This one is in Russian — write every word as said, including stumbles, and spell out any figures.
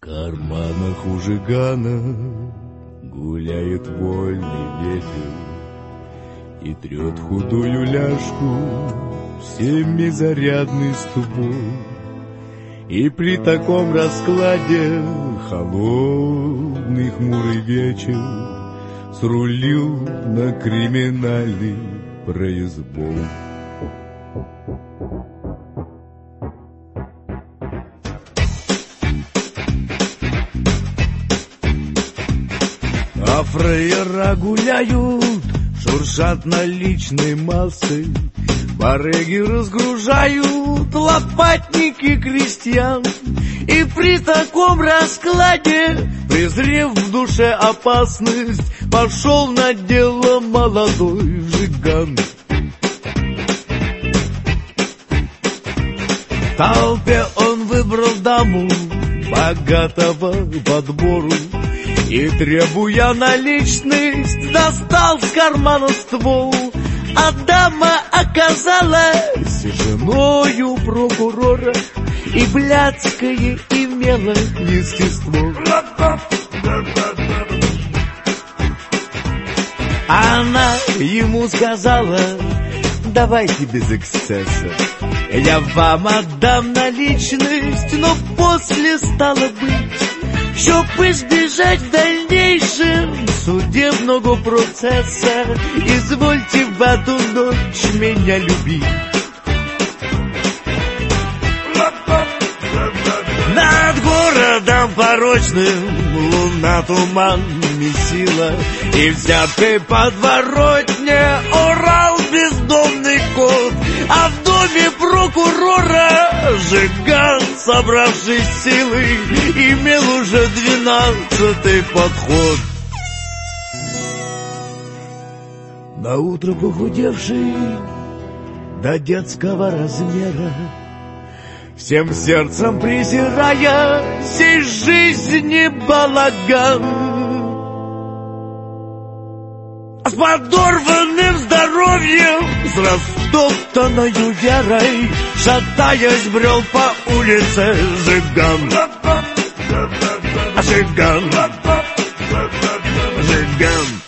карманах у жигана гуляет вольный ветер и трет худую ляжку всеми зарядный ствол. И при таком раскладе холодный хмурый вечер срулил на криминальный произвол. А фраера гуляют, шуршат наличной массой, барыги разгружают лопатники крестьян. И при таком раскладе, презрев в душе опасность, пошел на дело молодой жиган. В толпе он выбрал даму богатого подбору и, требуя наличность, достал с кармана ствол. А дама оказалась женою прокурора и блядское имела естество. Она ему сказала: давайте без эксцесса, я вам отдам наличность, но после, стало быть, чтоб избежать в дальнейшем судебного процесса, извольте в эту ночь меня любить. Над городом порочным луна туман месила, и взяткой подворотне орал бездомный кот. А в доме прокурора жиган, собравшись силой, имел уже двенадцатый подход. Наутро похудевший до детского размера, всем сердцем презирая сей жизни балаган, с подорванным здоровьем, с растоптанною верой, шатаясь, брел по улице жиган. Жиган, жиган.